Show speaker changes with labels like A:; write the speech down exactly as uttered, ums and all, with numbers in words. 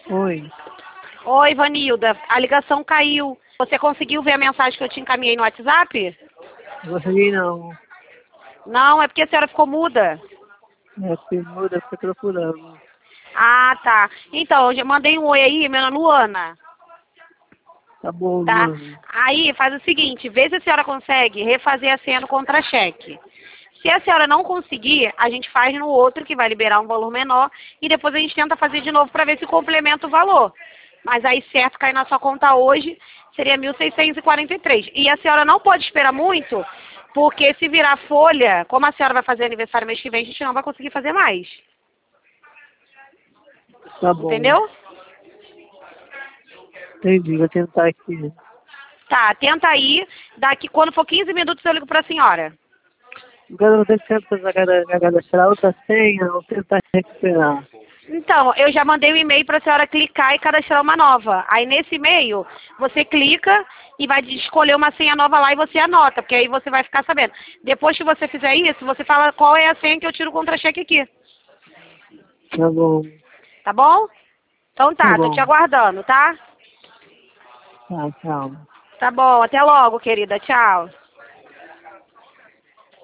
A: Oi.
B: Oi, Vanilda. A ligação caiu. Você conseguiu ver a mensagem que eu te encaminhei no WhatsApp?
A: Não consegui não.
B: Não, é porque a senhora ficou muda.
A: É que muda, fica procurando.
B: Ah, tá. Então, eu já mandei um oi aí, meu nome é Luana.
A: Tá bom,
B: Tá?
A: mano.
B: Aí, faz o seguinte, vê se a senhora consegue refazer a senha no contra-cheque. Se a senhora não conseguir, a gente faz no outro, que vai liberar um valor menor, e depois a gente tenta fazer de novo para ver se complementa o valor. Mas aí, certo, cair na sua conta hoje, seria mil seiscentos e quarenta e três. E a senhora não pode esperar muito, porque se virar folha, como a senhora vai fazer aniversário mês que vem, a gente não vai conseguir fazer mais.
A: Tá bom.
B: Entendeu?
A: Entendi, vou tentar aqui.
B: Tá, tenta aí. Daqui, quando for quinze minutos, eu ligo pra senhora.
A: Agora eu vou ter que tentar cadastrar outra senha ou tentar recuperar.
B: Então, eu já mandei o e-mail para a senhora clicar e cadastrar uma nova. Aí, nesse e-mail, você clica e vai escolher uma senha nova lá e você anota, porque aí você vai ficar sabendo. Depois que você fizer isso, você fala qual é a senha que eu tiro o contra-cheque aqui.
A: Tá bom.
B: Tá bom? Então
A: Tá
B: tá, tô te
A: bom.
B: aguardando, tá?
A: Tá, tchau.
B: Tá bom, até logo, querida. Tchau.